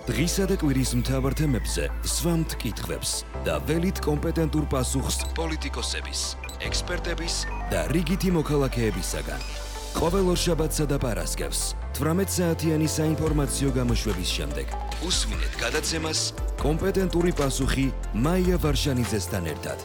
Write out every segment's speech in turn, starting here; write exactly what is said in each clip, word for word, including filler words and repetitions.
დღისა და კვირის მთავარ თემებზე სვამთ კითხვებს და ველით კომპეტენტურ პასუხს პოლიტიკოსების, ექსპერტების და რიგითი მოქალაქეებისაგან. ყოველ ორშაბათსა და პარასკევს თვრამეტ საათიანი საინფორმაციო გამოშვების შემდეგ უსმინეთ გადაცემას კომპეტენტური პასუხი მაია ვარშანიძესთან ერთად.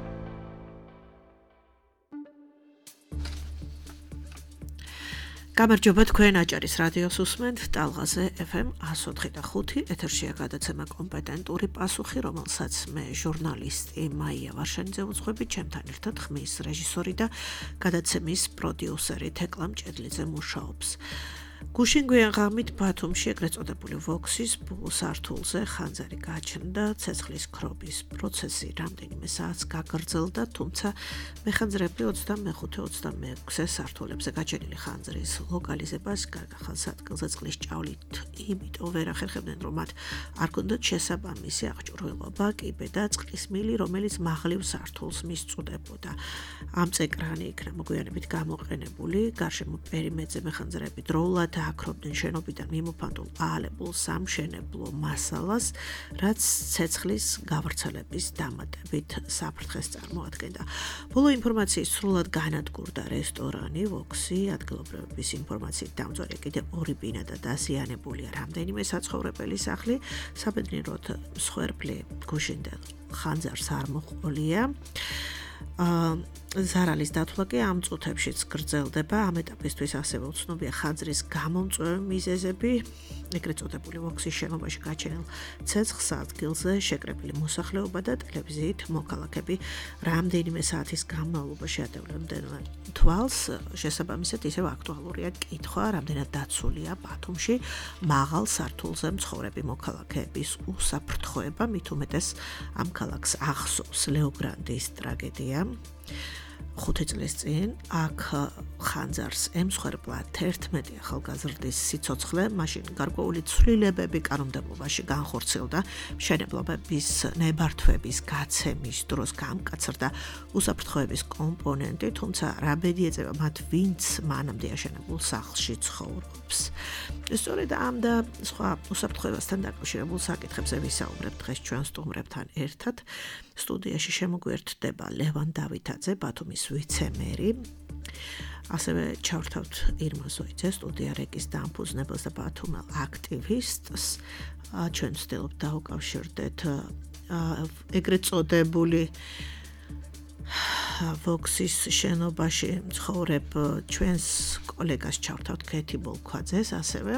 გამარჯობა, თქვენ აჭარის რადიოს უსმენთ ტალღაზე ეფ ემ one oh four point five ეთერშია გადაცემა კომპეტენტური პასუხი, რომელსაც მე ჟურნალისტი მაია ვარშანიძე ვუძღვები, ჩემთან ერთად ხმის რეჟისორი და გადაცემის პროდიუსერი თეკლა მჭედლიძე მუშაობს. გუშინ გვიან ღამით ბათუმში ეგრეთ წოდებული ვოქსის სართულზე ხანძარი გაჩნდა, ცეცხლის ქრობის პროცესი რამდენიმე საათს გაგრძელდა, თუმცა მეხანძრები ოცდამეხუთე ოცდამეექვსე სართულებზე გაჩენილი ხანძრის ლოკალიზებას გარდახალ ადგილზე წყლის ჭავლით იმიტომ ვერ ახერხებდნენ, რომ მათ არ ქონდათ შესაბამისი აღჭურვილობა, კიბე და წყლის მილი, რომელიც მაღლივ სართულს მისწუდებოდა. ამ წეკრანი იქნა მოგვიანებით გამოყენებული, გარშემო პერიმეტრზე მეხანძრები დროულად დააქრობდნენ შენობიდან მიმოფანტულ აალებულ სამშენებლო მასალას, რაც ცეცხლის გავრცელების დამატებით საფრთხეს წარმოადგენდა. ბოლო ინფორმაციის სრულად განადგურდა რესტორანი ვოქსი, ადგილობრივების ინფორმაციით დამწვარი კიდევ ორი ბინა და დაზიანებულია რამდენიმე საცხოვრებელი სახლი, საბედნიეროდ მსხვერპლი გუშინდელ ხანძარს არ მოჰყოლია. ზარალის დათვლა კი ამ წუთებშიც გრძელდება, ამ ეტაპისთვის ასევე უცნობია ხანძრის გამომწვევი მიზეზები. ეგრეთ წოდებული ვოქსის შენობაში გაჩენილ ცეცხლს ადგილზე შეკრებილი მოსახლეობა და ტელევიზიით მოქალაქეები რამდენიმე საათის განმავლობაში ატევლებდნენ თვალს. შესაბამისად ისევ აქტუალურია კითხვა, რამდენად დაცულია ბათუმში მაღალ სართულზე მცხოვრები მოქალაქეების უსაფრთხოება, მით უმეტეს ამ ქალაქს ახსოვს ლეოგრანდის ტრაგედია. ხუთი წლის წინ აქ ხანძარს ემსხვერპლა თერთმეტი ახალგაზრდის სიცოცხლე, მაშინ გარკვეული ცვლილებები კანონმდებლობაში განხორციელდა, მშენებლობების ნებართვების გაცემის დროს გამკაცრდა უსაფრთხოების კომპონენტი, თუმცა რა ბედი ეწევა მათ, ვინც მანამდე აშენებულ სახლში ცხოვრობს. სწორედ ამ და სხვა უსაფრთხოებასთან დაკავშირებულ საკითხებზე ვისაუბრებ დღეს ჩვენ სტუმრებთან ერთად. სტუდიაში შემოგვერთდება ლევან დავითაძე, ბათუმის ვიცე-მერი. ასევე ჩავრთავთ ირმა ზოიძე, სტუდია რეკის დამფუძნებელს და ბათუმელ აქტივისტს. ჩვენ ვცდილობთ დავუკავშირდეთ ეგრეთ წოდებული ვოქსის შენობაში მცხოვრებ ჩვენს კოლეგას ჩავრთავთ ქეთი ბოლქვაძეს, ასევე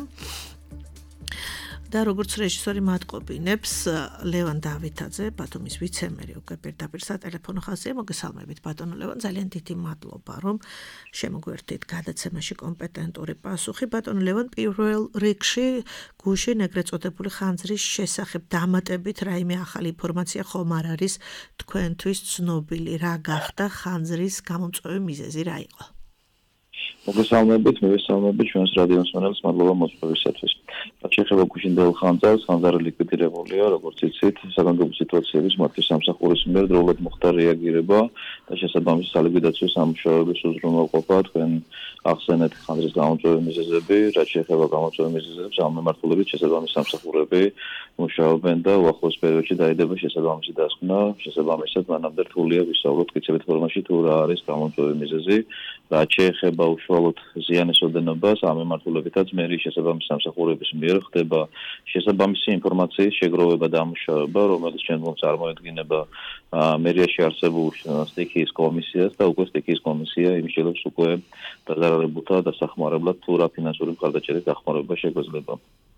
და როგორც რეჟისორი მატყობინებს ლევან დავითაძე, ბათუმის ვიცე-მერი უკვე პირდაპირ სატელეფონო ხაზია. მოგესალმებით ბატონო ლევან, ძალიან დიდი მადლობა, რომ შემოგვერთით გადაცემაში კომპეტენტური პასუხი. ბატონო ლევან, პირველ რიგში გუშინ ეგრეთ წოდებული ხანძრის შესახებ დამატებით რაიმე ახალი ინფორმაცია ხომ არ არის თქვენთვის ცნობილი, რა გახდა ხანძრის გამომწვევი მიზეზი, რა იყო? მოგესალმებით, მოგესალმებით ჩვენს რადიო მსმენელს, მადლობა მოწვევისათვის. რაც შეეხება გუშინდელ ხანძარს, ხანძარი ლიკვიდირებულია, როგორც იცით, საგანგებო სიტუაციების მართვის სამსახურის მიერ დროულად მოხდა რეაგირება და შესაბამისი სალიკვიდაციო სამუშაოების უზრუნველყოფა. თქვენ ახსენეთ ხანძრის გამომწვევი მიზეზები, რაც შეეხება გამომწვევი მიზეზებს, ამ მიმართულებით შესაბამისი სამსახურები მუშაობენ და უახლოეს პერიოდში დაიდება შესაბამისი დასკვნა. შესაბამისად, მანამდე რთულია ვისაუბროთ კითხვით ფორმაში თუ რა არის გამომწვევი მიზეზი, რაც შეეხება უშუალოდ ზიანის ოდენობას, ამ მიმართულებითაც მერიის შესაბამისი სამსახურების მიერ ხდება შესაბამისი ინფორმაციის შეგროვება და დამუშავება, რომელიც შემდგომ წარმოედგინება მერიაში არსებულ სტიქიის კომისიას და უკვე სტიქიის კომისია იმსჯელებს უკვე დაზარალებულთა დასახმარებლად თუ რა ფინანსური მხარდაჭერის დახმარება შეგვეძლება.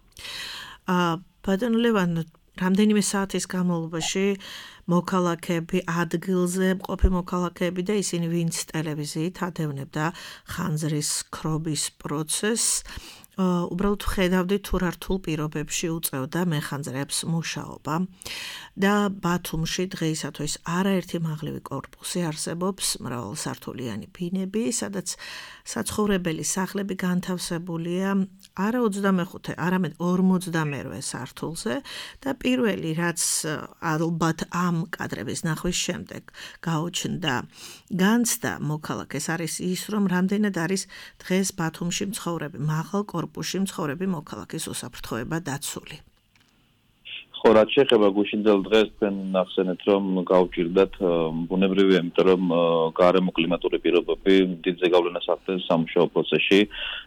ბატონო ლევან, რამდენიმე საათის განმავლობაში მოქალაქეები ადგილზე მყოფი მოქალაქეები და ისინი ვინც ტელევიზიით ადევნებდა ხანძრის ქრობის პროცესს, უბრალოდ ხედავდით თუ რა რთულ პირობებში უწევდა მეხანძრებს მუშაობა და ბათუმში დღეისათვის არაერთი მაღლივი კორპუსი არსებობს, მრავალსართულიანი ბინები, სადაც საცხოვრებელი სახლები განთავსებულია არა ოცდამეხუთე, არამედ ორმოცდამერვე სართულზე და პირველი, რაც ალბათ ამ კადრების ნახვის შემდეგ გაუჩნდა განცდა მოქალაქეს არის ის, რომ რამდენად არის დღეს ბათუმში მცხოვრები მაღალ კორპუსში მცხოვრები მოქალაქის უსაფრთხოება დაცული. ხო, რაც შეეხება გუშინდელ დღეს თქვენ ნახსენეთ, რომ გავჭირდათ ბუნებრივია, იმიტომ რომ გარემო კლიმატური პირობები დიდ ზეგავლენას ახდენს სამუშაო პროცესში.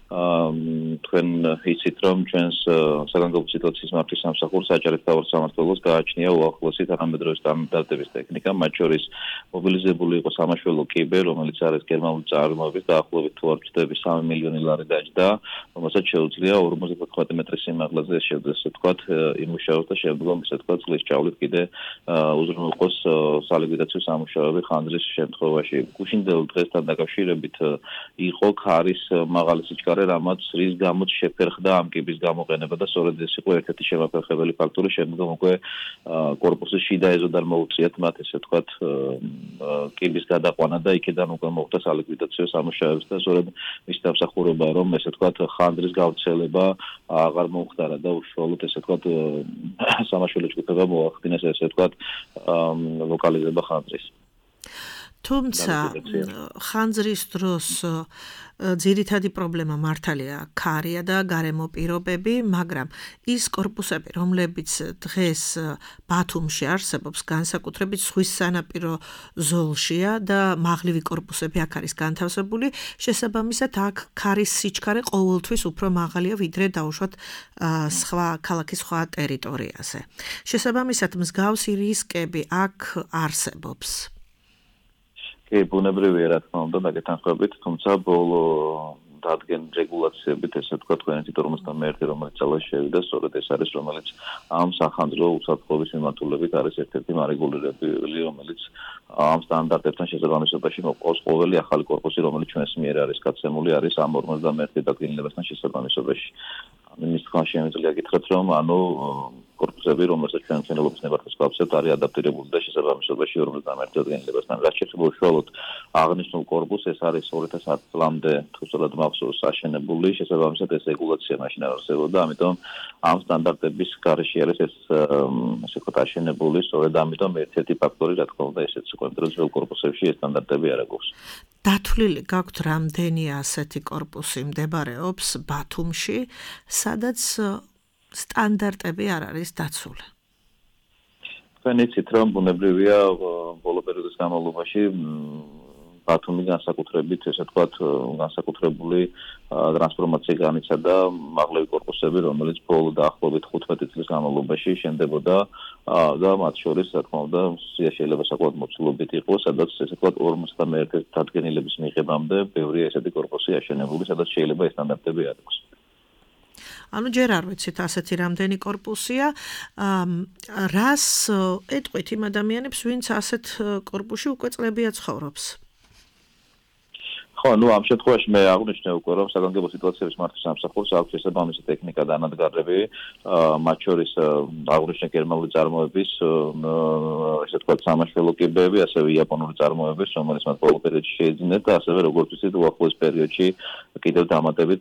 თქვენ იცით, რომ ჩვენს საგანგებო სიტუაციის მართვის სამსახურს აჭარის მთავარ სამმართველოს გააჩნია უახლოესი თანამედროვე სტანდარტების ტექნიკა, მათ შორის მობილიზებული იყო სამაშველო კიბე, რომელიც არის გერმანული წარმოების დაახლოებით თუ არ ვცდები სამი მილიონი ლარი დაჯდა, რომელსაც შეუძლია ორმოცდათოთხმეტი მეტრის სიმაღლეზე ესე ვთქვათ იმუშაოს და შემდგომ ესე ვთქვათ წლის ჭავლით კიდე უზრუნველყოს სალიკვიდაციო სამუშაოები ხანძრის შემთხვევაში. გუშინდელ დღესთან დაკავშირებით იყო ქარის მაღალი სიჩქარე, რამაც რის გამოც შეფერხდა ამ კიბის გამოყენება და სწორედ ეს იყო ერთ-ერთი შემაფერხებელი ფაქტორი. შემდგომ უკვე კორპუსის შიდა ეზოდან მოუწიათ მათ ესე ვთქვათ კიბის გადაყვანა და იქიდან უკვე მოხდა სალიკვიდაციო სამუშაოები და სწორედ მის დამსახურება რომ ესე ვთქვათ ხანძრის გავრცელება აღარ მომხდარა და უშუალოდ ესე ვთქვათ სამაშველო ჯგუფება მოახდინეს ესე ვთქვათ ლოკალიზება ხანძრის. თუმცა ხანძრის დროს ძირითადი პრობლემა მართალია ქარია და გარემო პირობები, მაგრამ ის კორპუსები, რომლებიც დღეს ბათუმში არსებობს, განსაკუთრებით ზღვის სანაპირო ზოლშია და მაღლივი კორპუსები აქ არის განთავსებული, შესაბამისად აქ ქარის სიჩქარე ყოველთვის უფრო მაღალია, ვიდრე დაუშვათ სხვა ქალაქის სხვა ტერიტორიაზე. შესაბამისად მსგავსი რისკები აქ არსებობს. კი, ბუნებრივია, რა თქმა უნდა, დაგეთანხმებით, თუმცა ბოლო დადგენ რეგულაციებით, ესე ვთქვათ, თქვენ იცით ორმოცდამეერთე რომელიც წელს შევიდა, სწორედ ეს არის, რომელიც ამ სახანძრო უსაფრთხოების მიმართულებით არის ერთ-ერთი მარეგულირებელი, რომელიც ამ სტანდარტებთან შესაბამისობაში მოყავს ყოველი ახალი კორპუსი, რომელიც ჩვენს მიერ არის გაცემული, არის ამ ორმოცდამეერთე დადგენილებასთან შესაბამისობაში. მის თქვენ შემიძლია გითხრათ, რომ ანუ კორპუსები, რომელსაც ჩვენ მცენელობის ნებართვას გავხსენებთ, არის ადაპტირებული და შესაბამისობაში ორმოცდამეერთე დადგენილებასთან. რაც შეეხება უშუალოდ აღნიშნულ კორპუსს, ეს არის ორი ათას ათი წლამდე თუ სწორად მახსოვს აშენებული, შესაბამისად ეს რეგულაცია მაშინ არ არსებობდა, ამიტომ ამ სტანდარტების გარეშე არის ეს ასე ვთქვათ აშენებული, სწორედ ამიტომ ერთ-ერთი ფაქტორი, რა თქმა უნდა, ესეც იყო, რომ ძველ კორპუსებში ეს სტანდარტები არ აქვს. დათვლილი გაქვთ რამდენი ასეთი კორპუსი მდებარეობს ბათუმში, სადაც სტანდარტები არ არის დაცული. თქვენ იცით, რომ ბუნებრივია ბოლო პერიოდის განმავლობაში ბათუმი განსაკუთრებით, ესე ვთქვათ, განსაკუთრებული ტრანსფორმაცია განიცადა მაღლივი კორპუსები, რომელიც ბოლო დაახლოებით ხუთმეტი წლის განმავლობაში შენდებოდა და მათ შორის, რა თქმა უნდა, სია შეიძლება საკმაოდ მოცულობით იყოს, სადაც ესე ვთქვათ ორმოცდამეერთე დადგენილების მიღებამდე ბევრი ესეთი კორპუსი აშენებული, სადაც შეიძლება ეს სტანდარტები არ იყოს. ანუ ჯერ არ ვიცით ასეთი რამდენი კორპუსია, რას ეტყვით იმ ადამიანებს, ვინც ასეთ კორპუსში უკვე წლებია ცხოვრობს? ხო, ну, ამ შემთხვევაში მე აღვნიშნე უკვე, რომ საგანგებო სიტუაციების მართვის სამსახურს აქვს შესაბამისი ტექნიკა და ანადგარები, მათ შორის აღვნიშნე გერმანული წარმოების, ესე ვთქვათ, სამაშველო კიბეები, ასევე იაპონური წარმოების, რომელიც მათ ბოლო პერიოდში შეეძინათ და ასევე როგორც ვთქვით, უახლოეს პერიოდში კიდევ დამატებით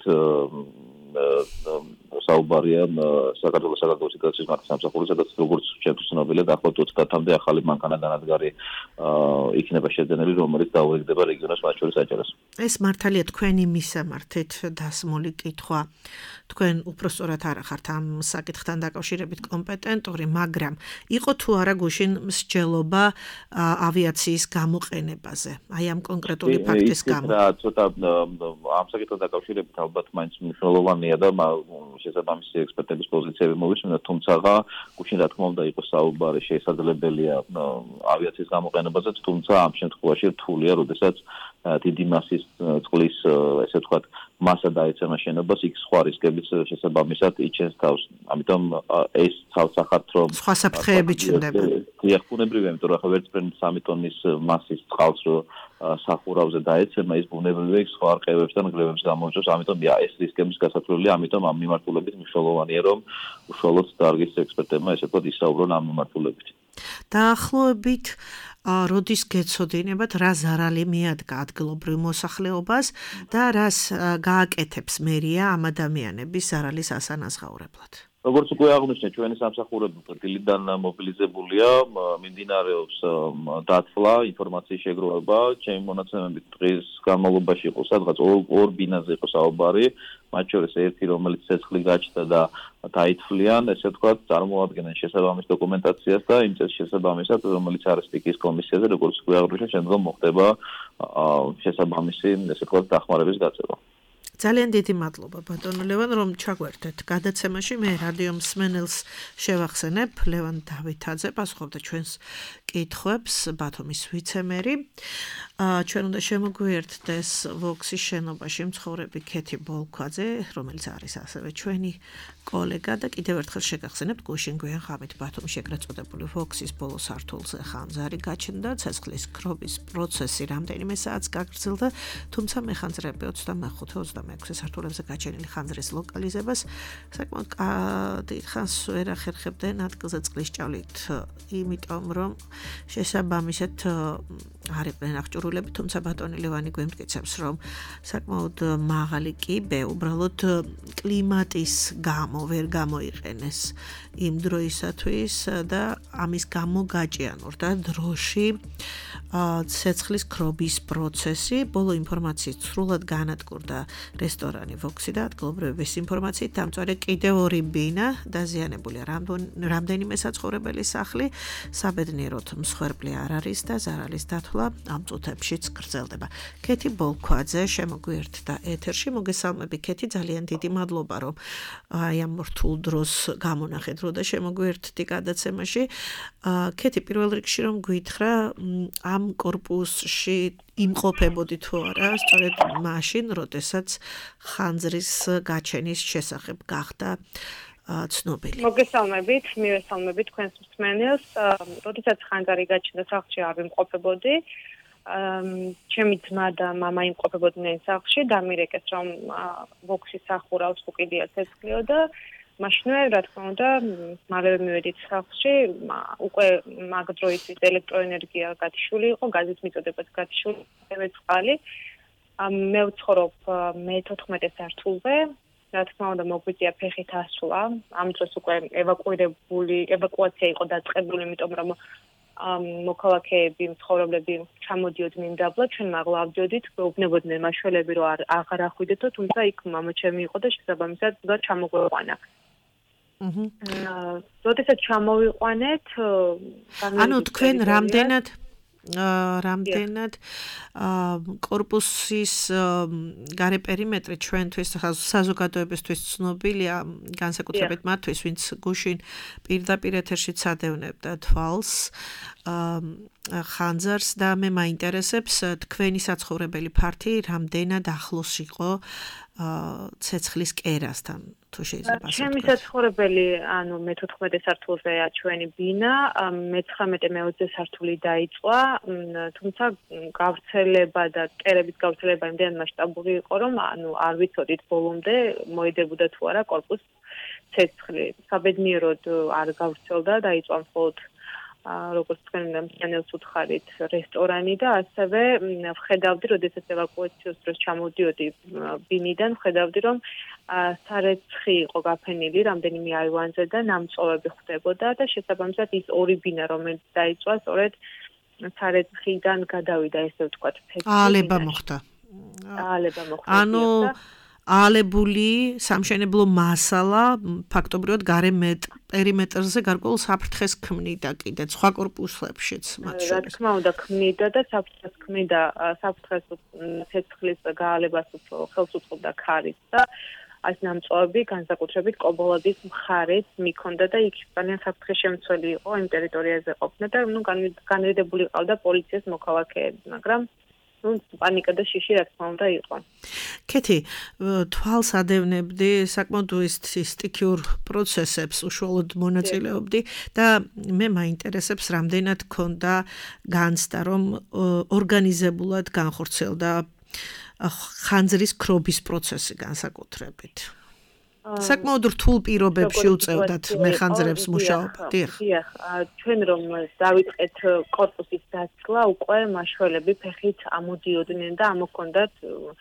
საუბარია საქართველოს საგანგებო სიტუაციის მართვის სამსახურის, სადაც როგორც ჩემთვის ცნობილია, დაახლოებით ოცდაათამდე ახალი მანქანა-დანადგარი იქნება შეძენილი, რომელიც დაუერთდება რეგიონის მათ შორის აჭარას. ეს მართალია თქვენი მისამართით დასმული კითხვა. თქვენ უпростоრად არ ახართ ამ საკითხთან დაკავშირებით კომპეტენტური, მაგრამ იყო თუ არა გუშინ მსჯელობა ავიაციის გამოყენებაზე, აი ამ კონკრეტული ფაქტის გამო. რა, ცოტა ამ საკითხთან დაკავშირებით ალბათ მაინც მნიშვნელოვანია და შესაბამისი ექსპერტების პოზიციები მოვისმინოთ, თუმცა გუშინ რა თქმა უნდა იყო საუბარი შესაძლებელია ავიაციის გამოყენებაზე, თუმცა ამ შემთხვევაში რთულია, როდესაც დიდი მასის წყლის, ესე ვთქვათ, მასა დაეცემა შენობას, იქ სხვა რისკებიც შესაბამისად იჩენს თავს. ამიტომ ეს თავსახად რომ სხვა საფრთხეები ჩნდება. დიახ, ბუნებრივია, იმიტომ რომ ვერცმენ სამი ტონის მასის წყალს რო სახურავზე დაეცემა, ის ბუნებრივია იქ სხვა რყევებს და ნგრევებს გამოიწვევს, ამიტომ ეს რისკების გასათვლელია, ამიტომ ამ მიმართულებით მნიშვნელოვანია, რომ უშუალოდ დარგის ექსპერტებმა ესე ვთქვათ ისაუბრონ ამ მიმართულებით. დაახლოებით როდის გეცოდინებათ, რა ზარალი მიადგა ადგილობრივ მოსახლეობას და რას გააკეთებს მერია ამ ადამიანების ზარალის ასანაზღაურებლად? როგორც უკვე აღნიშნე, ჩვენი სამსახურები დილიდან მობილიზებულია, მიმდინარეობს დათვლა, ინფორმაციის შეგროვება, ჩემი მონაცემებით დღის განმავლობაში იყო სადღაც ორ ბინაზე იყო საუბარი, მათ შორის ერთი, რომელიც ცეცხლი გაჩნდა და დაითვლიან, ესე ვთქვათ, წარმოადგენენ შესაბამის დოკუმენტაციას და იმ წესის შესაბამისად, რომელიც არის სტიკის კომისიაზე, როგორც უკვე აღნიშნე, შემდგომ მოხდება შესაბამისი, ესე ვთქვათ, დახმარების გაწევა. ძალიან დიდი მადლობა ბატონო ლევან რომ ჩაგვერთეთ გადაცემაში მე რადიო მსმენელს შევახსენებ ლევან დავითაძე პასუხობდა ჩვენს კითხვებს ბათუმის ვიცემერი ჩვენ უნდა შემოგვიერთდეს ვოქსის შენობაში მცხოვრები ქეთი ბოლქვაძე რომელიც არის ასევე ჩვენი კოლეგა და კიდევ ერთხელ შეგახსენებთ გუშინ გვიან ღამით ბათუმში ეგრეთ წოდებული ვოქსის ბოლო სართულზე ხანძარი გაჩნდა ცეცხლის ქრობის პროცესი რამდენიმე საათს გაგრძელდა თუმცა მეხანძრები ოცდამეხუთე ოცდამექვსე სართულებზე გაჩენილი ხანძრის ლოკალიზებას საკმაოდ დიდხანს ვერ ახერხებდნენ ადგილზე წყლის ჭავლით იმიტომ რომ შესაბამისად არ იყვნენ აღჭურვილები თუმცა ბატონი ლევანი გვემტკიცებს რომ საკმაოდ მაღალი კიბე უბრალოდ კლიმატის გამო ვერ გამოიყენეს იმ დროისათვის და ამის გამო გაჭიანურდა დროში ცეცხლის ქრობის პროცესი ბოლო ინფორმაციით სრულად განადგურდა რესტორანი ვოქსი და ადგილობრივების ინფორმაციით დამწვარე კიდევ ორი ბინა დაზიანებულია რამდენიმე საცხოვრებელი სახლი საბედნიეროდ მსხვერპლი არ არის და ზარალის დათვლა ამ წუთებშიც გრძელდება ქეთი ბოლქვაძე შემოგვიერთდა ეთერში მოგესალმები ქეთი ძალიან დიდი მადლობა რომ აი ამ რთულ დროს გამონახეთ რო და შემოგვიერთდი გადაცემაში ქეთი პირველ რიგში რომ გითხრა ამ კორპუსში იმყოფებოდი თუ არა სწორედ მაშინ როდესაც ხანძრის გაჩენის შესახებ გახდა ცნობილი. მოგესალმებით, მივესალმებით თქვენს მსმენელს. როდესაც ხანძარი გაჩნდა სახლში არ ვიმყოფებოდი. ჩემი ძმა და მამა იმყოფებოდნენ სახლში და მირეკეს რომ ვოქსის სახურავს უკიდია ცეცხლიო და მაშინვე რა თქმა უნდა მალევე მივედით სახლში უკვე მაგ დროისთვის ელექტროენერგია გათიშული იყო გაზის მიწოდებაც გათიშული მე წყალი მე ვცხოვრობ მეთოთხმეტე სართულზე რა თქმა უნდა მოგვიწია ფეხით ასვლა ამ დროს უკვე ევაკუირებული ევაკუაცია იყო დაწყებული იმიტომ რომ მოქალაქეები მცხოვრებლები ჩამოდიოდნენ დაბლა ჩვენ მაღლა ავდიოდით გვეუბნებოდნენ მაშველები რომ არ აღარ ახვიდეთო თუმცა იქ მამა ჩემი იყო და შესაბამისად და ჩამოგვეყვანა აჰა. როდესაც ჩამოვიყვანეთ, ანუ თქვენ რამდენად რამდენად კორპუსის გარე პერიმეტრი ჩვენთვის საზოგადოებისთვის ცნობილია, განსაკუთრებით მათთვის, ვინც გუშინ პირდაპირ ეთერში ცადევნებდა თვალს ხანძარს და მე მაინტერესებს თქვენი საცხოვრებელი ფართი რამდენად ახლოს იყო ცეცხლის კერასთან თუ შეიძლება ასე ჩემი საცხოვრებელი ანუ მეთოთხმეტე სართულზეა ჩვენი ბინა მეცხრამეტე მეოცე სართული დაიწყვა თუმცა გავრცელება და კერების გავრცელება იმდენად მასშტაბური იყო რომ ანუ არ ვიცოდით ბოლომდე მოიდებოდა თუ არა კორპუს ცეცხლი საბედნიეროდ არ გავრცელდა დაიწყვა მხოლოდ როგორც თქვენ მსმენელს უთხარით რესტორანი და ასევე ვხედავდი როდესაც ევაკუაციოს დროს ჩამოდიოდი ბინიდან ვხედავდი რომ სარეცხი იყო გაფენილი რამდენიმე აივანზე და ნამწოვები ხდებოდა და შესაბამისად ის ორი ბინა რომელიც დაიწვა სწორედ სარეცხიდან გადავიდა ესე ვთქვათ ალება მოხდა ალება მოხდა ანუ ალებული სამშენებლო მასალა ფაქტობრივად გარე პერიმეტრზე გარკვეულ საფრთხეს ქმნიდა კიდე სხვა კორპუსებშიც მათ შორის. რა თქმა უნდა ქმნიდა და საფრთხეს ქმნიდა საფრთხეს ცეცხლის გაალებას ხელს უწყობდა ქარით და ეს ნამწოვები განსაკუთრებით კობოლადის მხარეს მიქონდა და იქ ძალიან საფრთხეს შემცველი იყო იმ ტერიტორიაზე ყოფნა და ნუ განრიდებული ყავდა პოლიციის მოქალაქეები, მაგრამ პანიკა და შიში რა თქმა უნდა იყო. ქეთი, თვალს ადევნებდი საკმაოდ სტიქიურ პროცესებს უშუალოდ მონაწილეობდი და მე მაინტერესებს რამდენად ქონდა განცდა რომ ორგანიზებულად განხორციელდა ხანძრის ქრობის პროცესი განსაკუთრებით. საკმაოდ რთულ პირობებში უწევდათ მეხანძრებს მუშაობა. დიახ, ჩვენ რომ დავიწყეთ კორპუსის დაცლა, უკვე მაშველები ფეხით ამოდიოდნენ და ამოქონდათ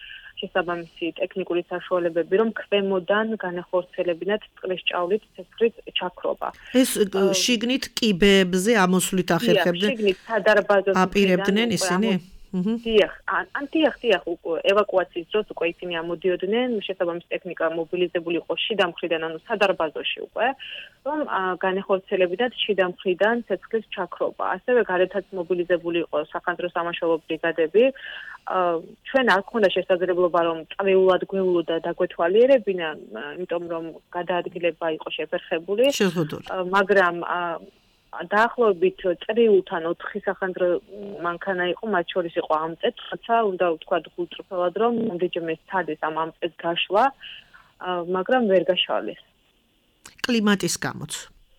შესაბამისი ტექნიკური საშუალებები, რომ ქვემოდან განახორციელებინათ წყლის ჭავლით ცეცხლის ჩაქრობა. ეს შიგნით კიბეებზე ამოსვლით ახერხებდნენ? შიგნით სადარბაზოს აპირებდნენ ისინი? დიახ, ან დიახ, დიახ, ევაკუაციის დროს უკვე ისინი ამოდიოდნენ, შესაბამისი ტექნიკა მობილიზებული იყო შიდა მხრიდან, ანუ სადარბაზოში უკვე, რომ განახორციელებინათ შიდა მხრიდან ცეცხლის ჩაქრობა. ასევე გარეთაც მობილიზებული იყო სახანძრო სამაშველო ბრიგადები. ჩვენ არ გქონდა შესაძლებლობა, რომ წვეულად გვეულო და დაგვეთვალიერებინა, იმიტომ რომ გადაადგილება იყო შეფერხებული, მაგრამ დაახლოებით წრიულთან ოთხი სახანძრო მანქანა იყო, მათ შორის იყო ამწეც, თუმცა უნდა ვთქვა გულწრფელად, რომ რამდენჯერმე სცადეს ამ ამწეც გაშლა, მაგრამ ვერ გაშალეს. კლიმატის გამოც.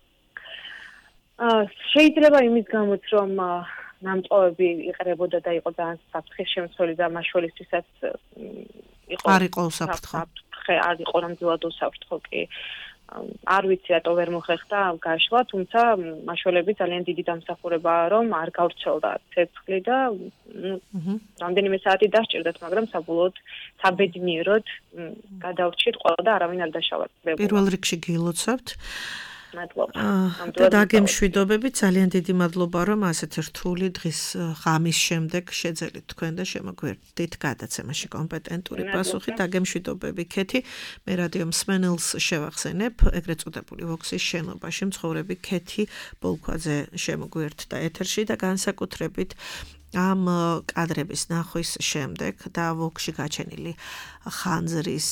შეიძლება იმის გამოც, რომ ნამტოვები იყრებოდა და იყო ძალიან საფრთხის შემცველი და მაშველისთვისაც იყო არ იყო უსაფრთხო. არ იყო ნამდვილად უსაფრთხო კი. არ ვიცი რატო ვერ მოხერხდა გაშლა, თუმცა მაშველები ძალიან დიდი დამსახურებაა, რომ არ გავრცელდა ცეცხლი და რამდენიმე საათი დასჭირდათ, მაგრამ საბოლოოდ საბედნიეროდ გადავრჩით ყველა და არავინ არ დაშალა. პირველ რიგში გილოცავთ. მადლობა. და დაგემშვიდობებით, ძალიან დიდი მადლობა, რომ ასეთი რთული დღის ღამის შემდეგ შეძელით თქვენ და შემოგვერდით გადაცემაში კომპეტენტური პასუხი. დაგემშვიდობები, ქეთი. მე რადიო მსმენელს შევახსენებ, ეგრეთ წოდებული ვოქსის შენობაში მცხოვრები ქეთი ბოლქვაძე შემოგვერდდა ეთერში და განსაკუთრებით ამ კადრების ნახვის შემდეგ და ვოქსში გაჩენილი ხანძრის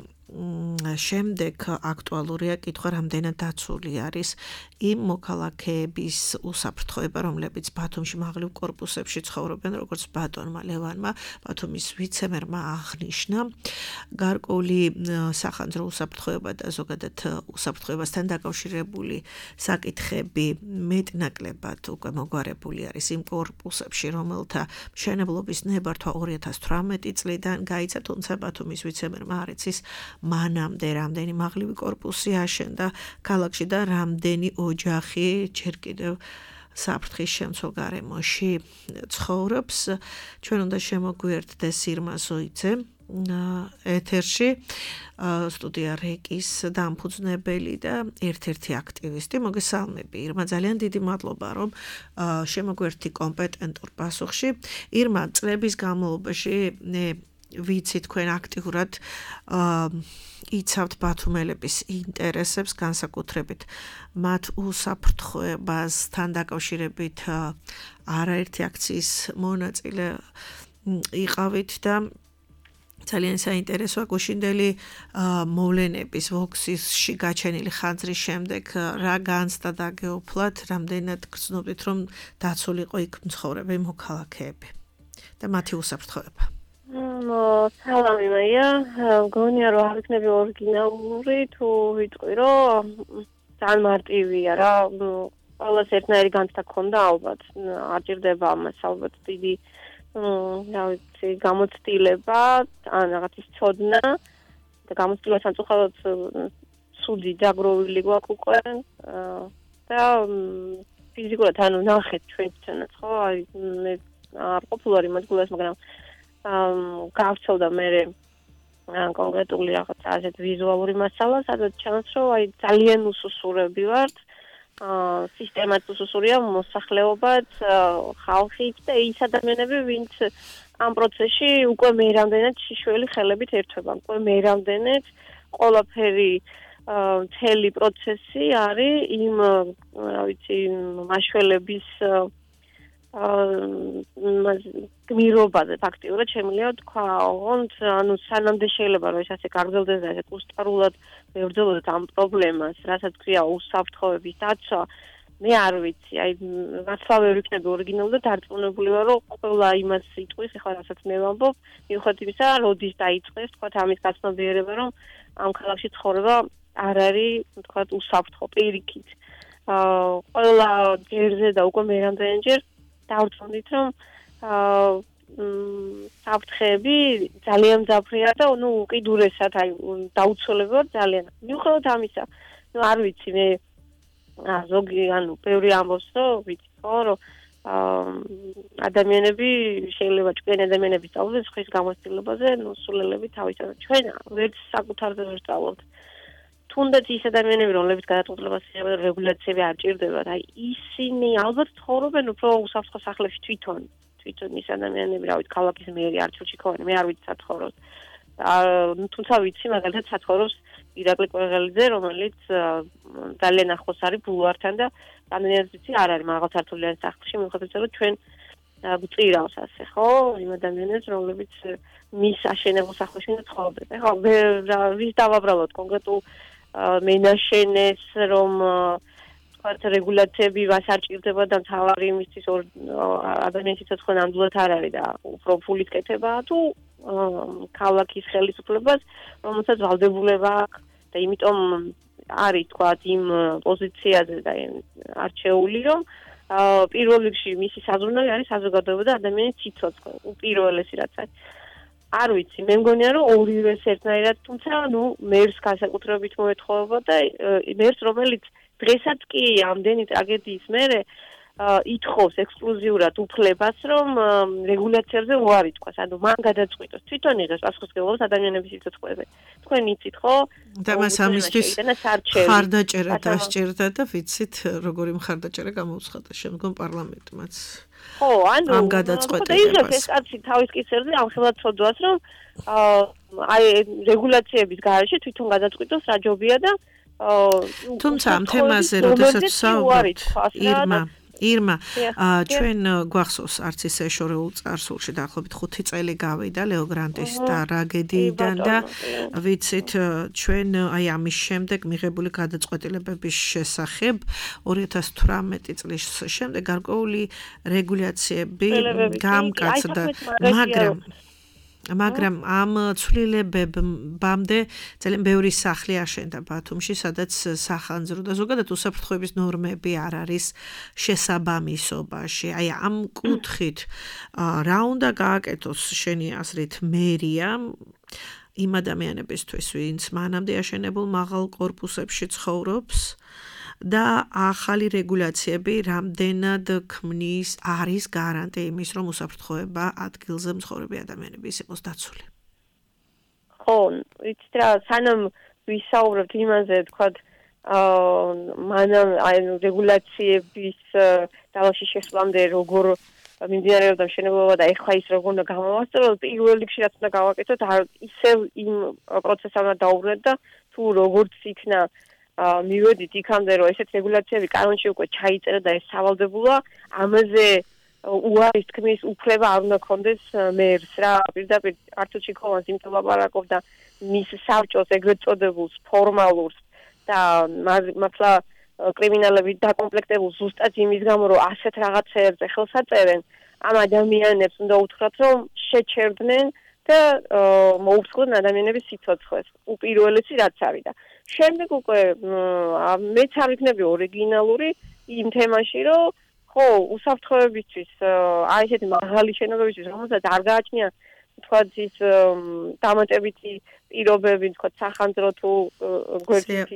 შემდეგ აქტუალურია კითხვა, რამდენად დაცული არის იმ მოქალაქეების უსაფრთხოება, რომლებიც ბათუმში მაღლივ კორპუსებში ცხოვრობენ, როგორც ბატონმა ლევანმა, ბათუმის ვიცემერმა აღნიშნა. გარკვეული სახანძრო უსაფრთხოება და ზოგადად უსაფრთხოებასთან დაკავშირებული საკითხები მეტნაკლებად უკვე მოგვარებული არის იმ კორპუსებში, რომელთა მშენებლობის ნებართვა ორი ათას თვრამეტი წლიდან გაიცა, თუმცა ბათუმის ვიცემერმა არ იცის მანამდე რამდენი მაღლივი კორპუსი აშენდა ქალაქში და რამდენი ოჯახი ჯერ კიდევ საფრთხის შემცველ გარემოში ცხოვრობს. ჩვენ უნდა შემოგვიერთდეს ირმა ზოიძე ეთერში, სტუდია რეკის დამფუძნებელი და ერთ-ერთი აქტივისტი. მოგესალმები ირმა, ძალიან დიდი მადლობა, რომ შემოგვიერთდი კომპეტენტურ პასუხში. ირმა, წლების განმავლობაში ვიცი თქვენ აქტიურად იცავთ ბათუმელების ინტერესებს, განსაკუთრებით მათ უსაფრთხოებასთან დაკავშირებით არაერთი აქციის მონაწილე იყავით და ძალიან საინტერესოა გუშინდელი მოვლენების ვოქსისში გაჩენილი ხანძრის შემდეგ რა განცდა დაგეუფლათ, რამდენად გრძნობთ, რომ დაცული იყო იქ მცხოვრები მოქალაქეები და მათი უსაფრთხოება. სალამი მაია, მგონია რომ არ იქნება ორიგინალური, თუ ვიტყვი რომ ძალიან მარტივია რა, ყველას ერთნაირი განცდა ქონდა ალბათ, არ ჭირდება ამას ალბათ დიდი რა ვიცი, გამოცდილება, ან რაღაცის ცოდნა და გამოცდილება სამწუხაროდ სუდი დაგროვილი გვაქვს უკვე და ფიზიკურად ანუ ნახეთ ჩვენთანაც ხო, აი მე არ ყოფილვარ იმ ადგილას, მაგრამ გავრცელდა მე კონკრეტული რაღაცა ასეთ ვიზუალური მასალა, სადაც ჩანს, რომ აი ძალიან უსუსურები ვართ, სისტემაც უსუსურია, მოსახლეობაც, ხალხიც და ის ადამიანები, ვინც ამ პროცესში უკვე მე რამდენად შიშველი ხელებით ერთვება, უკვე მე რამდენად ყველაფერი მთელი პროცესი არის იმ რა ვიცი მაშველების გმირობაზე ფაქტიურად შემიძლია თქვა, ოღონდ ანუ სანამდე შეიძლება რომ ეს ასე გაგრძელდეს და ესე კუსტარულად მებრძოლოთ ამ პრობლემას, რასაც ქვია უსაფრთხოების დაცვა, მე არ ვიცი, აი მართლა ვერ ვიქნები ორიგინალური და დარწმუნებული ვარ, რომ ყველა იმას იტყვის, ეხლა რასაც მე ვამბობ, მიუხედავად იმისა, როდის დაიწყეს, თქვა ამის გაცნობიერება, რომ ამ ქალაქში ცხოვრება არ არის, თქვა უსაფრთხო პირიქით. ყველა ჯერზე და უკვე მე რამდენჯერ დავწუნდით, რომ საფრთხეები ძალიან მძაფრია და ნუ უკიდურესად აი დაუცველებად ძალიან. მიუხედავად ამისა, ნუ არ ვიცი მე ზოგი ანუ ბევრი ამბობს, რომ ვიცი ხო, რომ ადამიანები შეიძლება ჭკვიანი ადამიანები სწავლობენ ხის გამოცდილებაზე, ნუ სულელები თავისთავად ჩვენ ვერც საკუთარზე ვერ სწავლობთ. თუნდაც ის ადამიანები, რომლებიც გადაწყვეტილებას იღებენ, რეგულაციები არ ჭირდებათ, აი ისინი ალბათ ცხოვრობენ უფრო უსაფრთხო სახლებში თვითონ. თვითონ ის ადამიანები, რა ვიცი, ქალაქის მერი არჩილში ქონი, მე არ ვიცი საცხოვროს. თუმცა ვიცი მაგალითად საცხოვროს ირაკლი კვეღელიძე, რომელიც ძალიან ახლოს არის ბულვართან და რამდენადაც ვიცი არ არის მაღალსართულიანი სახლში, მიუხედავად რომ ჩვენ გვწირავს ასე, ხო? იმ ადამიანებს, რომლებიც მის აშენებულ სახლში ცხოვრობენ. ხო, ვის დავაბრალოთ კონკრეტულ მენაშენეს, რომ თქვათ რეგულაციები მას არ ჭირდება და თავარი იმისთვის ადამიანის სიცოცხლე ნამდვილად არ არის და უფრო ფულით კეთებაა თუ ქალაქის ხელისუფლებას, რომელსაც ვალდებულება აქვს და იმიტომ არის თქვათ იმ პოზიციაზე და არჩეული, რომ პირველ რიგში მისი საზრუნავი არის საზოგადოება და ადამიანის სიცოცხლე, უპირველესი რაც არის. არ ვიცი, მე მგონია რომ ორივეს ერთნაირად, თუმცა ნუ მერს განსაკუთრებით მოეთხოვება და მერს რომელიც დღესაც კი ამდენი ტრაგედიის მერე ითხოვს ექსკლუზიურად უფლებას, რომ რეგულაციებზე უარი თქვას, ანუ მან გადაწყვიტოს, თვითონ იღებს პასუხისმგებლობას ადამიანების სიცოცხლეზე. თქვენ იცით, ხო? და მას ამისთვის მხარდაჭერა დასჭირდა და ვიცით, როგორი მხარდაჭერა გამოუცხადა შემდგომ პარლამენტმაც. ხო, ანუ ამ გადაწყვეტილებას. ეს კაცი თავის კისერზე ამხელად ცოდვას, რომ აი რეგულაციების გარეშე თვითონ გადაწყვიტოს რა ჯობია და თუმცა ამ თემაზე როდესაც საუბრობთ, ირმა ირმა, ჩვენ გვახსოვს არც ისე შორეულ წარსულში დაახლოებით ხუთი წელი გავიდა ლეო გრანტის და ტრაგედიიდან და ვიცით ჩვენ აი ამის შემდეგ მიღებული გადაწყვეტილებების შესახებ ორი ათას თვრამეტი წლის შემდეგ გარკვეული რეგულაციები გამკაცდა, მაგრამ მაგრამ ამ ცვლილებებამდე ძალიან ბევრი სახლი აშენდა ბათუმში, სადაც სახანძრო და ზოგადად უსაფრთხოების ნორმები არ არის შესაბამისობაში. აი ამ კუთხით რა უნდა გააკეთოს შენი აზრით მერია იმ ადამიანებისთვის, ვინც მანამდე აშენებულ მაღალ კორპუსებში ცხოვრობს და ახალი რეგულაციები რამდენად ქმნის არის გარანტია იმის, რომ უსაფრთხოება ადგილზე მცხოვრები ადამიანების იყოს დაცული. ხო, იცით რა, სანამ ვისაუბრებთ იმაზე, თქვათ, მანამ აი რეგულაციების ძალაში შესვლამდე როგორ მიმდინარეობდა მშენებლობა და ეხლა ის როგორ უნდა გამოვასწოროთ, პირველ რიგში რაც უნდა გავაკეთოთ, ისევ იმ პროცესამდე დაუბრუნდეთ და თუ როგორც იქნა მივედით იქამდე, რომ ესეთ რეგულაციები კანონში უკვე ჩაიწერა და ეს სავალდებულოა, ამაზე უარის თქმის უფლება არ უნდა ქონდეს მერს რა, პირდაპირ არჩილში ქოვანს იმიტომ ლაპარაკობდა მის საბჭოს ეგრეთ წოდებულს ფორმალურს და მართლა კრიმინალები დაკომპლექტებულ ზუსტად იმის გამო, რომ ასეთ რაღაცეებზე ხელს აწერენ, ამ ადამიანებს უნდა უთხრათ, რომ შეჩერდნენ და მოუფრთხილდნენ ადამიანების სიცოცხლეს, უპირველესი რაც არის და შემდეგ უკვე მეც არ ვიქნები ორიგინალური იმ თემაში, რომ ხო, უსაფრთხოებისთვის, აი ესეთი მაღალი შენობებისთვის, რომელსაც არ გააჩნია, თქვათ ის დამატებითი პირობები, თქვათ სახანძრო თუ გვერდითი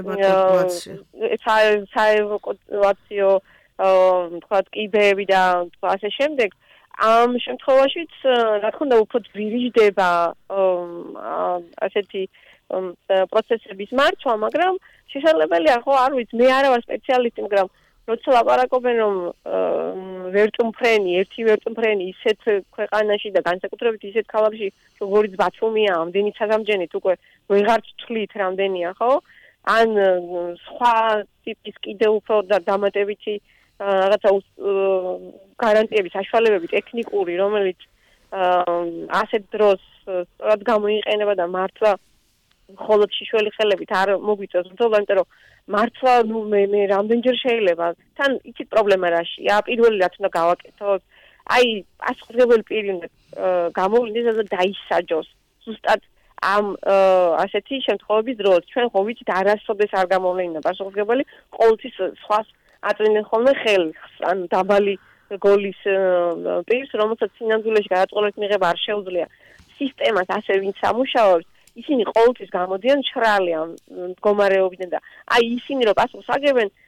საევაკუაციო, თქვათ კიბეები და ასე შემდეგ. ამ შემთხვევაშიც, რა თქმა უნდა, უფრო ძვირიჯდება ასეთი პროცესების მარცვა, მაგრამ შესაძლებელია, ხო, არ ვიცი, მე არა ვარ სპეციალისტი, მაგრამ როცა ლაპარაკობენ, რომ ვერტმფრენი, ერთი ვერტმფრენი ისეთ ქვეყანაში და განსაკუთრებით ისეთ ქალაქში, როგორიც ბათუმია, ამდენი ცალამჯენით უკვე ვეღარ თვლით რამდენია, ხო? ან სხვა ტიპის კიდევ უფრო დამატებითი რაღაცა გარანტიების საშუალებები ტექნიკური, რომელიც ასეთ დროს სწორად გამოიყენება და მართლა მხოლოდ შიშველი ხელებით არ მოგვიწევს ბრძოლა, იმიტომ რომ მართლა ნუ მე მე რამდენჯერ შეიძლება თან იცით პრობლემა რაშია, პირველი რაც უნდა გავაკეთოთ, აი პასუხისმგებელი პირი უნდა გამოვლინდეს და დაისაჯოს ზუსტად ამ ასეთი შემთხვევების დროს. ჩვენ ხო ვიცით არასოდეს არ გამოვლინდა პასუხისმგებელი, ყოველთვის სხვას აწვიდნენ ხოლმე ხელს, ან დაბალი გოლის პირს, რომელსაც სინამდვილეში გადაწყვეტილების მიღება არ შეუძლია. სისტემას ასე ვინც სამუშაობს, ისინი ყოველთვის გამოდიან შრალი ამ მდგომარეობიდან და აი ისინი რომ პასუხს აგებენ,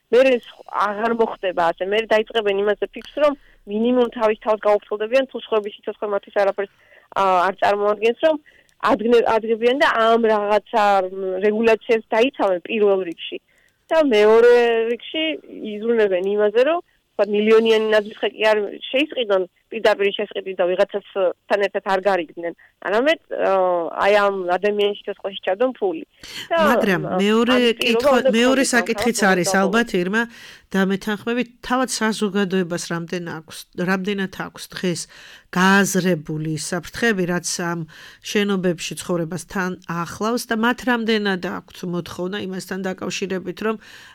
მე აღარ მოხდება ასე. მე დაიწყებენ იმაზე ფიქრს, რომ მინიმუმ თავის თავს გაუფრთხილდებიან, თუ სხვების სიცოცხლე მათთვის არაფერს არ წარმოადგენს, რომ ადგებიან და ამ რაღაცა რეგულაციას დაიცავენ პირველ რიგში. და მეორე რიგში იზრუნებენ იმაზე, რომ მილიონიანი ნაძვის ხე კი არ შეისყიდონ პირდაპირ შესყიდვით და ვიღაცასთან ერთად არ გარიგდნენ. არამედ აი ამ ადამიანის სიცოცხლეში ჩადონ ფული. მაგრამ მეორე კითხვა, მეორე საკითხიც არის ალბათ ირმა და მეთანხმებით თავად საზოგადოებას რამდენ აქვს, რამდენად აქვს დღეს გააზრებული საფრთხეები, რაც ამ შენობებში ცხოვრებასთან ახლავს და მათ რამდენად აქვს მოთხოვნა იმასთან დაკავშირებით, რომ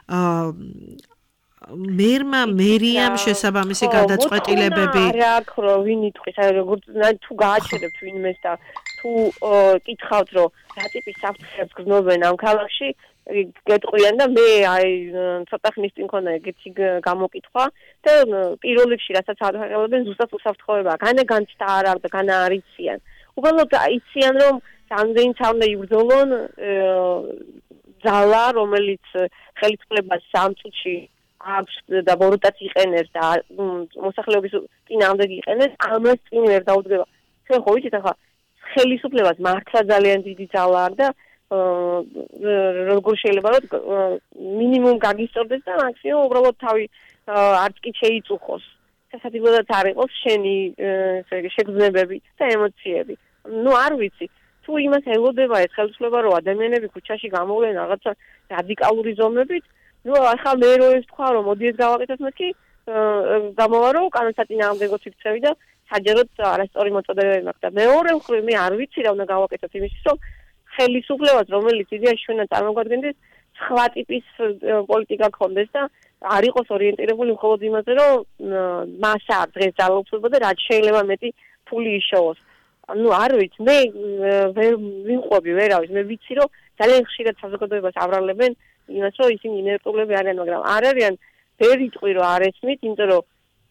მერმა მერიამ შესაბამისი გადაწყვეტილებები არა აქვს რომ ვინ იტყვის აი როგორც თუ გააჩერებთ ვინმეს და თუ კითხავთ რომ რა ტიპის საფრთხეებს გრძნობენ ამ ქალაქში გეტყვიან და მე აი ცოტა ხნის წინ მქონდა ეგეთი გამოკითხვა და პირველ რიგში რასაც აღარ ზუსტად უსაფრთხოებაა განა განცდა არ აქვს და განა არ იციან უბრალოდ იციან რომ რამდენიც არ უნდა იბრძოლონ ძალა რომელიც ხელისუფლებას სამ წუთში აქვს და ბოროტაც იყენებს და მოსახლეობის წინააღმდეგ იყენებს, ამას წინ ვერ დაუდგება. ჩვენ ხო ვიცით ახლა ხელისუფლებას მართლა ძალიან დიდი ძალა აქვს და როგორ შეიძლება რომ მინიმუმ გაგისწორდეს და მაქსიმუმ უბრალოდ თავი არც კი შეიწუხოს. სასადიებლად არ იყოს შენი შეგრძნებები და ემოციები. ნუ არ ვიცი. თუ იმას ელოდება ეს ხელისუფლება რომ ადამიანები ქუჩაში გამოვლენ რაღაცა რადიკალური ზომებით ნუ ახლა მე რო ეს თქვა რომ მოდი ეს გავაკეთოთ მეთქი გამოვარო კანონსაწინააღმდეგო ფიქრები და საჯაროდ არასწორი მოწოდებები მაქვს და მეორე მხრივ მე არ ვიცი რა უნდა გავაკეთოთ იმისთვის რომ ხელისუფლებას რომელიც იდეაში ჩვენ წარმოგვადგენდეს სხვა ტიპის პოლიტიკა გქონდეს და არ იყოს ორიენტირებული მხოლოდ იმაზე რომ მასა დღეს ძალაუფლება და რაც შეიძლება მეტი ფული იშოვოს ну არ ვიცი მე ვერ ვიყვები ვერავის მე ვიცი რომ ძალიან ხშირად საზოგადოებას აბრალებენ იმას რომ ისინი ინერტულები არიან მაგრამ არ არიან ვერ იტყვი რომ არ ესმით იმიტომ რომ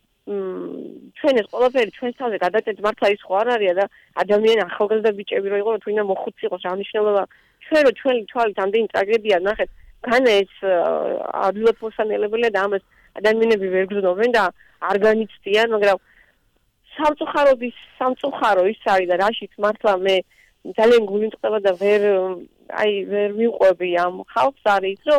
ჩვენ ეს ყველაფერი ჩვენს თავზე გადაწყვეტ მართლა ის ხო არ არის და ადამიანი ახალგაზრდა ბიჭები რო იყო თუ ინა მოხუცი იყოს რა მნიშვნელობა ჩვენ რო ჩვენი თვალით ამდენი ტრაგედია ნახეთ განა ეს ადვილად მოსანელებელია და ამას ადამიანები ვერ გრძნობენ და არ განიცდიან მაგრამ სამწუხაროდის სამწუხარო ის არის და რაშიც მართლა მე ძალიან გული მწყდება და ვერ აი ვერ მიყვები ამ ხალხს არის რომ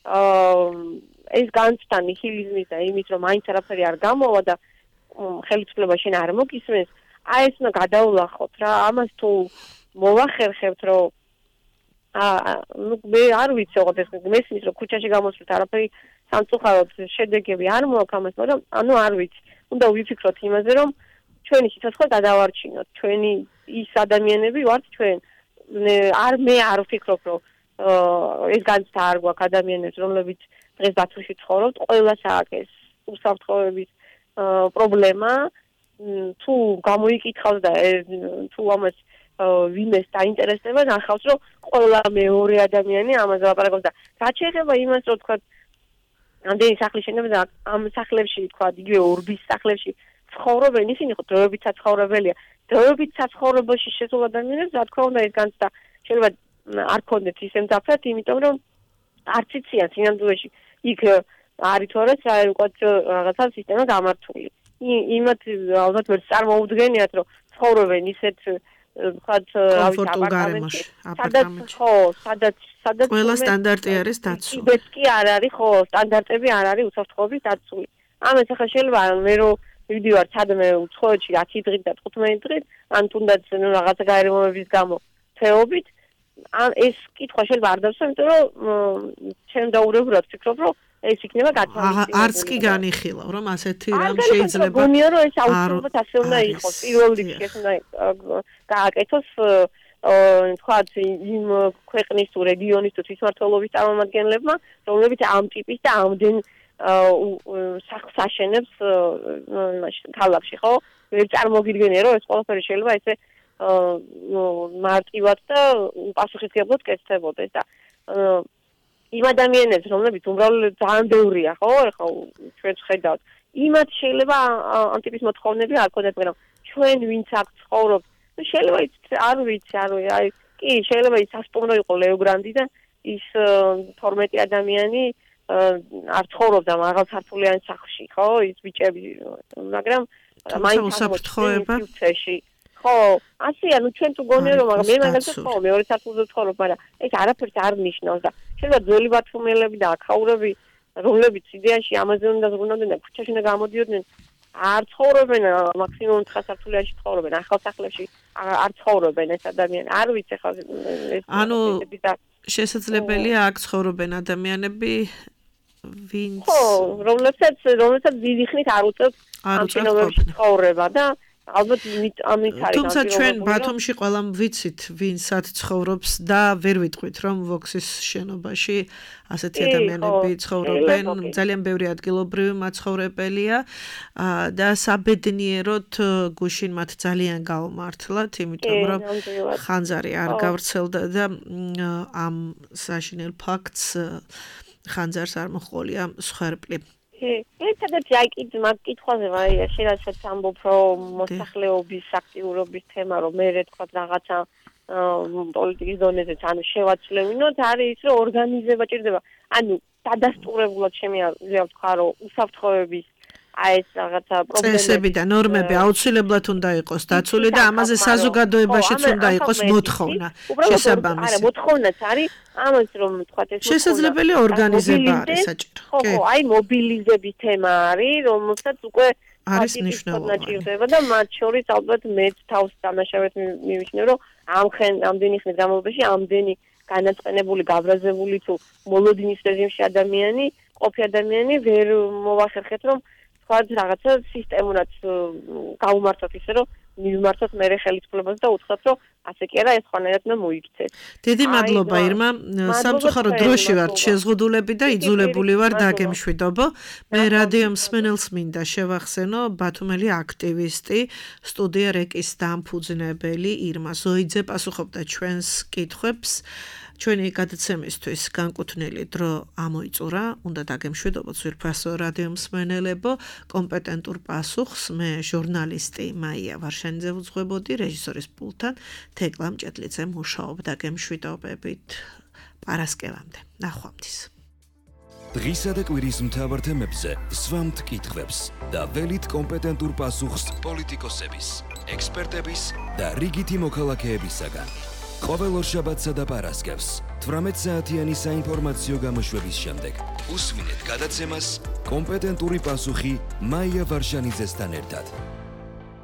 ეს განცდა ნიჰილიზმის და იმის რომ მაინც არაფერი არ გამოვა და ხელისუფლება შენ არ მოგისმენს აი ეს უნდა გადავლახოთ რა ამას თუ მოვახერხებთ რომ აა ნუ მე არ ვიცი ოღონდ ეს მესმის რომ ქუჩაში გამოსვლით არაფერი სამწუხაროდ შედეგები არ მოაქვს ამას მაგრამ ანუ არ ვიცი უნდა ვიფიქროთ იმაზე რომ ჩვენი სიცოცხლე გადავარჩინოთ ჩვენი ის ადამიანები ვართ ჩვენ არ მე არ ვფიქრობ რომ ეს განცდა არ გვაქვს ადამიანებს რომლებიც დღეს დაცვაში ცხოვრობთ ყველას აქვს ეს უსაფრთხოების პრობლემა თუ გამოიკითხავს და თუ ამას ვინმეს დაინტერესდება ნახავს რომ ყველა მეორე ადამიანი ამაზე ლაპარაკობს და რაც შეეხება იმას რომ თქვა ამდენი სახლის შენება და ამ სახლებში თქვა იგივე ორბის სახლებში ცხოვრობენ ისინი ხო დროებით საცხოვრებელია დროებით საცხოვრებელში შესულ ადამიანებს რა თქმა უნდა ეს განცდა შეიძლება არ ქონდეთ ისე მძაფრად იმიტომ რომ არც იციან სინამდვილეში იქ არის თორე საერთოდ რაღაცა სისტემა გამართული იმათ ალბათ ვერ წარმოუდგენიათ რომ ცხოვრობენ ისეთ ვთქვათ რავით აპარტამენტში სადაც ხო სადაც სადაც ყველა სტანდარტი არის დაცული ეს კი არ არის ხო სტანდარტები არ არის უსაფრთხოების დაცული ამას ახლა შეიძლება მე რომ ვიდივარ სადმე უცხოეთში ათი დღით და თხუთმეტი დღით ან თუნდაც რაღაცა გაერემონების გამო თეობით ან ეს კითხვა შეიძლება არ დავსვა იმიტომ რომ ჩემ დაურევრად ვფიქრობ რომ ეს იქნება გათვალისწინებული არც კი განიხილავ რომ ასეთი რამ შეიძლება გონია რომ ეს აუცილებლად ასე უნდა იყოს პირველ რიგში ეს უნდა გააკეთოს თქვათ იმ ქვეყნის თუ რეგიონის თუ თვითმმართველობის წარმომადგენლებმა რომლებიც ამ ტიპის და ამდენ სახლს აშენებს ქალაქში ხო ვერ წარმოგიდგენია რომ ეს ყველაფერი შეიძლება ესე მარტივად და პასუხისმგებლად კეთდებოდეს და იმ ადამიანებს რომლებიც უბრალოდ ძალიან ბევრია ხო ხო ჩვენ ვხედავთ იმათ შეიძლება ამ ტიპის მოთხოვნები არ ქონდეთ მაგრამ ჩვენ ვინც აქ ცხოვრობთ შეიძლება ის არ ვიცი არ ვიცი აი კი შეიძლება ის სასტუმრო იყო ლეოგრანდი და ის თორმეტი ადამიანი არ ცხოვრობდა მაღალსართულიან სახლში, ხო, ის ბიჭები, მაგრამ მაინც უსაფრთხოება ხო, ასეა, ნუ ჩვენ თუ გონია რომ მაგრამ მე მაგალითად ხო, მეორე სართულზე ვცხოვრობ, მაგრამ ეს არაფერს არ ნიშნავს და შეიძლება ძველი ბათუმელები და აქაურები, რომლებიც იდეაში ამაზე უნდა ზრუნავდნენ და ქუჩაში უნდა გამოდიოდნენ, არ ცხოვრობენ მაქსიმუმ ცხრასართულიანში ცხოვრობენ, ახალ სახლებში არ ცხოვრობენ ეს ადამიანები. არ ვიცი ხა ეს ანუ შესაძლებელია აქ ცხოვრობენ ადამიანები ვინც ხო, რომლებსაც რომლებსაც დიდი ხნით არ უწევთ ამ შენობებში ცხოვრება და ალბათ ამით არის. თუმცა ჩვენ ბათუმში ყველამ ვიცით ვინცად ცხოვრობს და ვერ ვიტყვით რომ ვოქსის შენობაში ასეთი ადამიანები ცხოვრობენ, ძალიან ბევრი ადგილობრივი მაცხოვრებელია და საბედნიეროდ გუშინ მათ ძალიან გაუმართლათ, იმიტომ რომ ხანძარი არ გავრცელდა და ამ საშინელ ფაქტს ხანძარს არ მოჰყოლია სხვერპლი. ერთადერთი აი კიდე მაგ კითხვაზე ვარ, შეიძლება ამბობ რომ მოსახლეობის აქტიურობის თემა რომ მე თქვა რაღაცა პოლიტიკის დონეზე ანუ შევაცვლევინოთ, არის ის რომ ორგანიზება ჭირდება. ანუ დადასტურებულად შემიძლია ვთქვა რომ უსაფრთხოების აი ეს რაღაცა პრობლემები წესები და ნორმები აუცილებლად უნდა იყოს დაცული და ამაზე საზოგადოებაშიც უნდა იყოს მოთხოვნა შესაბამისი. არა, მოთხოვნაც არის ამას რომ თქვა ეს შესაძლებელი ორგანიზება არის საჭირო. ხო, ხო, აი მობილიზების თემა არის, რომელსაც უკვე არის მნიშვნელოვანი და მათ შორის ალბათ მეც თავს დამნაშავედ მივიჩნევ რომ ამხენ ამდენი ხნის განმავლობაში ამდენი განაწყენებული, გაბრაზებული თუ მოლოდინის რეჟიმში ადამიანი, ყოფი ადამიანი ვერ მოვახერხეთ რომ თქვა რაღაცა სისტემურად გაუმართოთ ისე რომ მივმართოთ მერე ხელისუფლებას და უთხრათ რომ ასე კი არა ეს ხანერად უნდა მოიქცეს. დიდი მადლობა ირმა, სამწუხაროდ დროში ვართ შეზღუდულები და იძულებული ვარ დაგემშვიდობო. მე რადიო მსმენელს მინდა შევახსენო ბათუმელი აქტივისტი, სტუდია რეკის დამფუძნებელი ირმა ზოიძე პასუხობდა ჩვენს კითხვებს. ჩვენი გადაცემისთვის განკუთვნილი დრო ამოიწურა, უნდა დაგემშვიდობოთ ძვირფასო რადიო მსმენელებო, კომპეტენტურ პასუხს მე ჟურნალისტი მაია ვარშანიძე ვუძღვებოდი, რეჟისორის პულტთან თეკლა მჭედლიძე მუშაობდა გემშვიდობებით პარასკევამდე. ნახვამდის. დღისა და კვირის მთავარ თემებზე სვამთ კითხვებს და ველით კომპეტენტურ პასუხს პოლიტიკოსების, ექსპერტების და რიგითი მოქალაქეებისაგან. ყოველ ორშაბათსა და პარასკევს თვრამეტ საათიანი საინფორმაციო გამოშვების შემდეგ უსმინეთ გადაცემას კომპეტენტური პასუხი მაია ვარშანიძესთან ერთად.